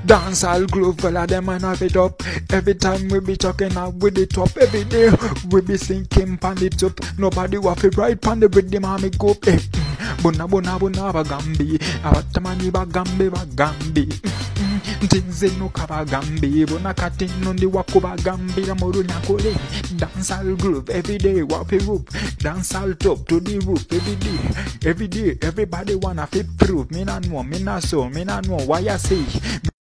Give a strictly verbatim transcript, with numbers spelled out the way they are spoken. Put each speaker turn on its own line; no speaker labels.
Dancehall groove, well, them and have it up. Every time we be talking out with it up, every day we be sinking pan it up. Nobody waffle right pan the rhythm and me go. Eh, Bona bona bona bagambi, abatamani bagambi bagambi. Things no kaba gambi, bona katin on the wakuba gambi, the moru nakole. Dancehall groove every day, waffle roof. Dancehall top to the roof every day, every day. Everybody wanna fit proof. Me na know, me na so, me na know why I say.